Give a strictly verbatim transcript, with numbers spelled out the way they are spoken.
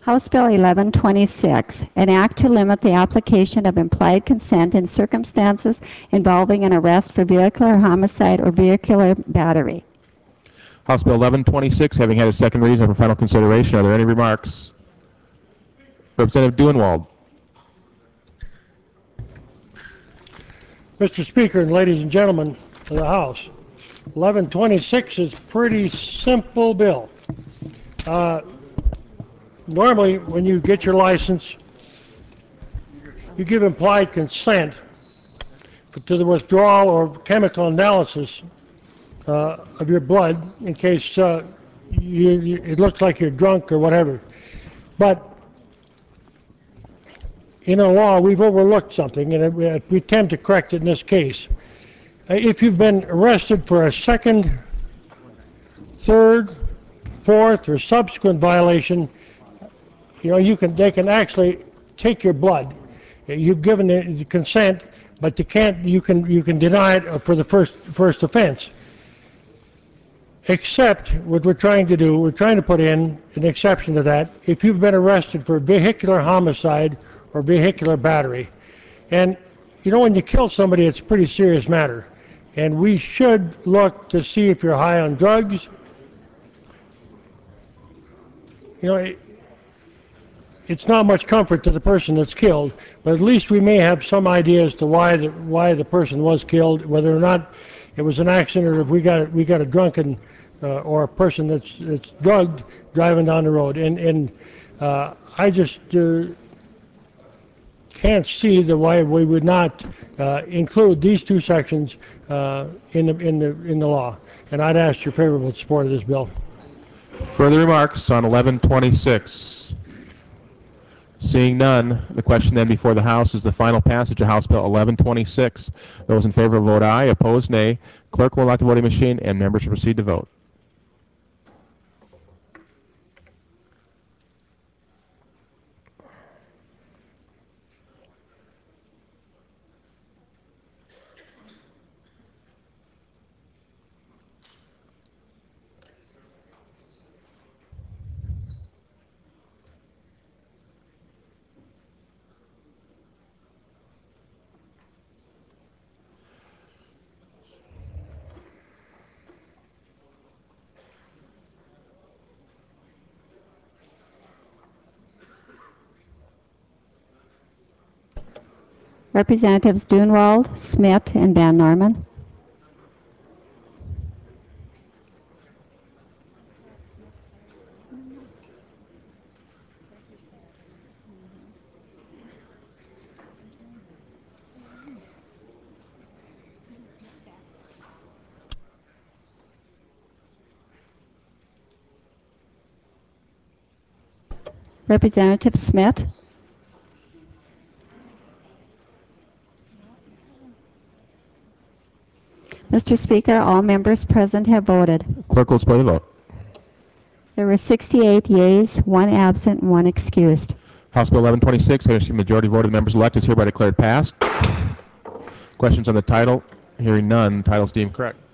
House Bill eleven twenty-six, an act to limit the application of implied consent in circumstances involving an arrest for vehicular homicide or vehicular battery. House Bill eleven twenty-six, having had a second reading for final consideration, are there any remarks? Representative Duenwald. Mister Speaker and ladies and gentlemen of the House, eleven twenty-six is a pretty simple bill. Uh, normally, when you get your license, you give implied consent to the withdrawal or chemical analysis uh, of your blood in case uh, you, you, it looks like you're drunk or whatever. But in a law, we've overlooked something, and we attempt to correct it in this case. If you've been arrested for a second, third, fourth, or subsequent violation, you know, you can they can actually take your blood. You've given the consent, but you can't. You can you can deny it for the first first offense. Except what we're trying to do, we're trying to put in an exception to that. If you've been arrested for vehicular homicide or vehicular battery, and you know when you kill somebody, it's a pretty serious matter, and we should look to see if you're high on drugs. You know, it, it's not much comfort to the person that's killed, but at least we may have some idea as to why the why the person was killed, whether or not it was an accident, or if we got we got a drunken uh, or a person that's that's drugged driving down the road, and and uh, I just uh, can't see the why we would not uh, include these two sections uh, in the in the in the law, and I'd ask your favorable support of this bill. Further remarks on eleven twenty-six? Seeing none, the question then before the House is the final passage of House Bill eleven twenty-six. Those in favor vote aye, opposed nay. Clerk will lock the voting machine and members should proceed to vote. Representatives Duenwald, Smith, and Van Norman. Representative Smith. Mister Speaker, all members present have voted. Clerk will display the vote. There were sixty-eight yeas, one absent, and one excused. House Bill eleven twenty-six, having received a majority vote of the members elect, is hereby declared passed. Questions on the title? Hearing none, title is deemed correct.